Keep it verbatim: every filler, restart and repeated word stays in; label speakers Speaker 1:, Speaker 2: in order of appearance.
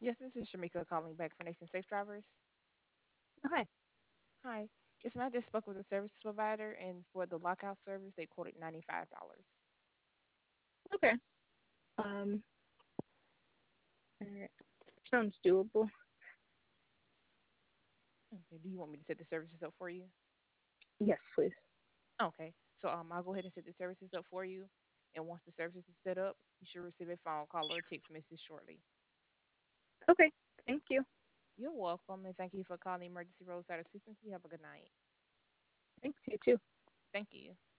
Speaker 1: Yes, this is Shamika calling back for Nation Safe Drivers.
Speaker 2: Okay.
Speaker 1: Hi. Yes, ma'am, I just spoke with the service provider, and for the lockout service, they quoted ninety-five dollars.
Speaker 2: Okay. Um, all right. Sounds doable.
Speaker 1: Okay, do you want me to set the services up for you?
Speaker 2: Yes, please.
Speaker 1: Okay, so um, I'll go ahead and set the services up for you, and once the service is set up, you should receive a phone call or a text message shortly.
Speaker 2: Okay. Thank you.
Speaker 1: You're welcome, and thank you for calling Emergency Roadside Assistance. You have a good night.
Speaker 2: Thanks, you too.
Speaker 1: Thank you.